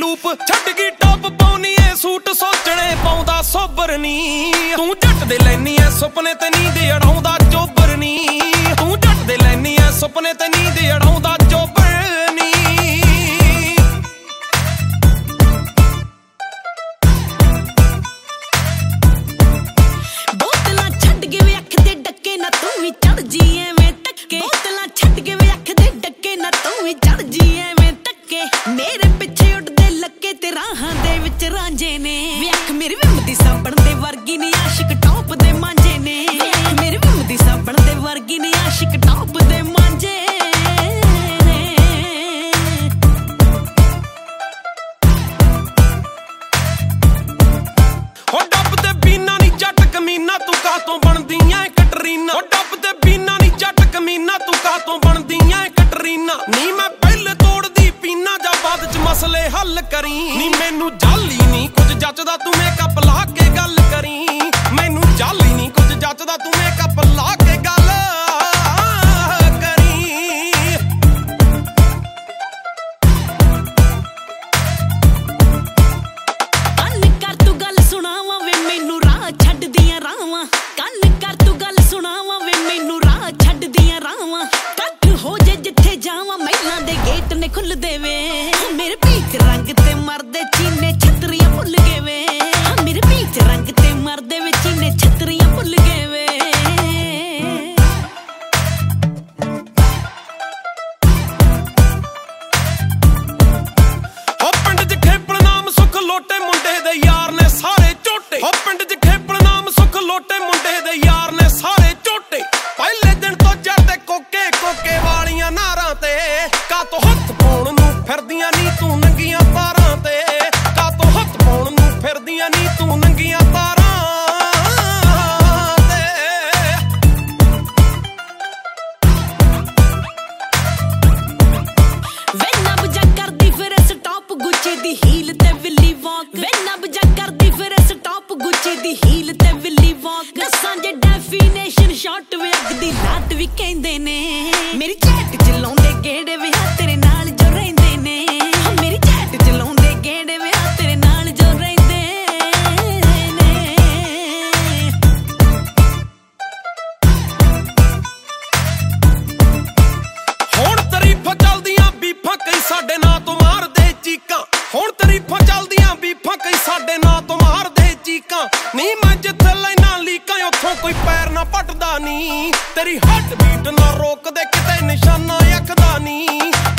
रूप छड्ड गई टॉप पाउनी ए सूट सोचने पाउंदा सोबर नी तू जट दे लैनी ऐ सुपने ते नींद अड़ाउंदा चोबर नी तू जट दे लैनी ऐ सुपने ते नींद अड़ाउंदा चोबर नी बोतलां छड्ड के वे अख दे डक्के ना तू भी चढ़ जी एवें टक्के बोतलां छड्ड के वे अख दे डक्के ना तू भी चढ़ जी एवें टक्के मेरे पिछे उड़दे लक्के ते राहां दे विच रांझे ने वे अख मेरी विमदी साबण दे वर्गी ने आशिक टॉप दे मांझे ने वे अख मेरी विमदी साबण दे वर्गी ने आशिक टॉप दे मांझे हो डब ते बीना नी जट कमीना तू कातों बनदी ऐ कटरीना हो डब ते बीना नी जट कमीना तू कातों बनदी ऐ कटरीना नी मैं पहले तोड़दी पीना जा बाद च मसले हल करी नी मैनू जाली नी कुछ जचदा तू मेकअप ला के गल करी मैनू जाली नी कुछ जचदा तू मेकअप ला के गल करी ਕੰਨ ਕਰ ਤੂੰ ਗੱਲ ਸੁਣਾਵਾਂ ਵੇ ਮੈਨੂੰ ਰਾਹ ਛੱਡਦੀਆਂ ਰਾਵਾਂ ਕੰਨ ਕਰ ਤੂੰ ਗੱਲ ਸੁਣਾਵਾਂ ਵੇ ਮੈਨੂੰ ਰਾਹ ਛੱਡਦੀਆਂ ਰਾਵਾਂ ਕੱਟ ਹੋ ਜੇ ਜਿੱਥੇ ਜਾਵਾਂ ਮਹਿਲਾਂ ਦੇ ਗੇਟ ਨੇ ਖੁੱਲਦੇ ਵੇ ਮੇਰੇ ਪੀਚ ਰੰਗ ਤੇ ਮਰਦੇ ਚੀਨੇ ਛਤਰੀਆਂ ਭੁੱਲ ਗਏ ਵੇ ਮੇਰੇ ਪੀਚ ਰੰਗ ਤੇ ਮਰਦੇ ਵੇ ਚੀਨੇ ਛਤਰੀਆਂ ਭੁੱਲ ਗਏ ਵੇ ਹੋ ਪਿੰਡ 'ਚ ਖੇਪਣ ਨਾਮ ਸੁੱਖ ਲੋਟੇ ਮੁੰਡੇ ਦੇ ਯਾਰ ਨੇ ਸਾਰੇ ਝੋਟੇ ਹੋ ਪਿੰਡ 'ਚ ਖੇਪਣ ਨਾਮ ਸੁੱਖ ਲੋਟੇ ਮੁੰਡੇ ਦੇ ਯਾਰ ਨੇ ਸਾਰੇ ਝੋਟੇ ਪਹਿਲੇ ਦਿਨ ਤੋਂ ਜੜਦੇ ਕੋਕੇ ਕੋਕੇ ਵਾਲੀਆਂ ਨਾਰਾਂ ਤੇ ਕਾਤੋਂ ਹੱਥ ਪਾਉਣ ਨੂੰ ਫਿਰਦੀਆਂ ਨੀ ਤੂੰ ਨੰਗੀਆਂ ਤਾਰਾਂ ਤੇ ਕਾਤੋਂ ਹੱਥ ਪਾਉਣ ਨੂੰ ਫਿਰਦੀਆਂ ਨੀ ਤੂੰ ਨੰਗੀਆਂ ਤਾਰਾਂ ਤੇ ਵੇ ਨਬ ਜਾ ਕਰਦੀ ਫਿਰ ਸਟਾਪ ਗੁੱਚੀ ਦੀ ਹੀਲ ਤੇ ਵਿਲੀ ਵਾਕ ਵੇ ਨਬ ਜਾ ਕਰਦੀ ਫਿਰ ਸਟਾਪ ਗੁੱਚੀ ਦੀ ਹੀਲ ਤੇ ਵਿਲੀ ਵਾਕ ਦੱਸਾਂ ਜੇ ਡੈਫੀਨੇਸ਼ਨ ਸ਼ਾਰਟ ਵੇ ਅੱਗ ਦੀ ਲਾਟ ਵੀ ਕਹਿੰਦੇ ਨੇ ਮੇਰੀ ਚੈਟ ਚ ਲਾਉਂਦੇ ਗੇੜੇ ਵੇ ਤੇਰੇ ਨਾਲ ਜੋ ਰਹਿੰਦੇ ਨੇ ਮੇਰੀ ਚੈਟ ਚ ਲਾਉਂਦੇ ਗੇੜੇ ਵੇ ਤੇਰੇ ਨਾਲ ਜੋ ਰਹਿੰਦੇ ਨੇ ਹੁਣ ਤਰੀਫਾਂ ਚੱਲਦੀਆਂ ਬੀਫਾਂ ਕਈ ਸਾਡੇ ਨਾਂ ਤੋਂ ਮਾਰਦੇ ਚੀਕਾਂ ਹੁਣ ਤਰੀਫਾਂ ਚੱਲਦੀਆਂ ਬੀਫਾਂ ਕਈ ਸਾਡੇ ਨਾਂ ਤੋਂ ਮਾਰਦੇ ਚੀਕਾਂ ਨੀ ਮੈਂ ਜਿੱਥੇ ਲੈਣਾ ਲੀਕਾਂ ਉੱਥੋਂ ਕੋਈ ਪੈਰ ਨਾ ਪੱਟਦਾ ਨੀ ਤੇਰੀ ਹੱਟ ਬੀਟ ਨਾ ਰੋਕਦੇ ਕਿਤੇ ਨਿਸ਼ਾਨਾ ਅੱਖ ਦਾ ਨੀ